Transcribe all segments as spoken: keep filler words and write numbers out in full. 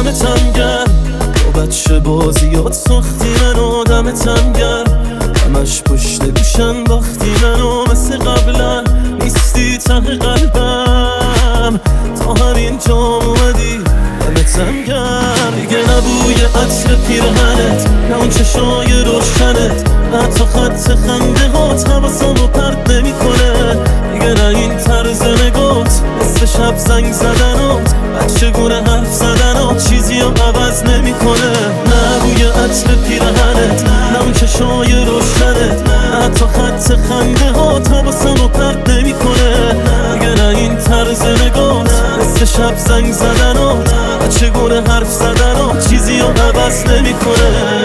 دمتم گرم، با بچه بازیات ساختی منو دمتم گرم. همش پشت گوشن باختی منو مثل قبلا نیستی ته قلبم، تا همین جام اومدی دمتم گرم. دیگه نبوی عطر پیرهنت، نه اون چشای روشنت، نه حتی خط خنده هات حواسمو پرت نمیکنه. دیگه نه این طرز نگات، مثل شب زنگ زدنات، بچه گونه حرف زدنات چیزی رو عوض نمیکنه. نه بوی عطر پیرهنت، نه اون چشای روشنت، نه حتی خط خنده هات حواسمو پرت نمیکنه. دیگه نه این طرز نگات، مثل شب زنگ زدنات، بچه گونه حرف زدنات چیزی رو عوض نمیکنه.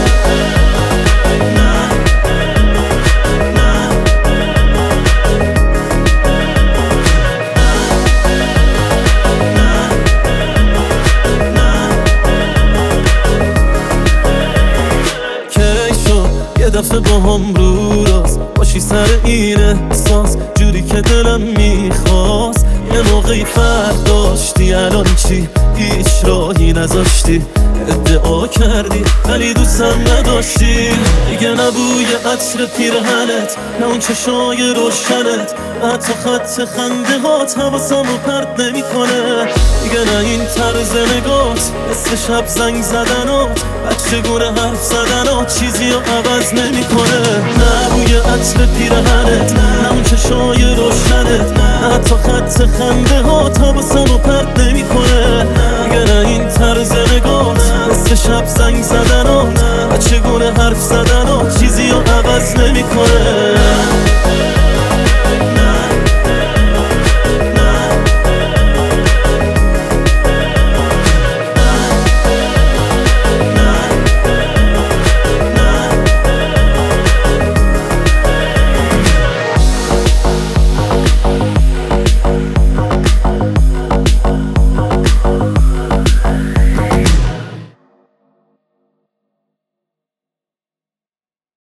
یه دفعه با هم رو راست باشی سر این احساس، جوری که دلم میخواست. یه موقعی فرق داشتی، الان چی؟ هیچ راهی نذاشتی، ادعا کردی ولی دوستم نداشتی. دیگه نبوی عطر پیرهنت، نه اون چشای روشنت، نه حتی خط خنده هات حواسمو پرت نمیکنه. دیگه نه این طرز نگات، مثل شب زنگ زدنات، بچه گونه حرف زدنات چیزی رو عوض نمیکنه. نه بوی عطر پیرهنت، نه اون چشای روشنت، نه حتی خط خنده هات حواسمو پرت نمیکنه. دیگه نه این طرز نگات، مثل شب زنگ زدنات، بچه گونه حرف زدنات چیزی رو عوض نمیکنه.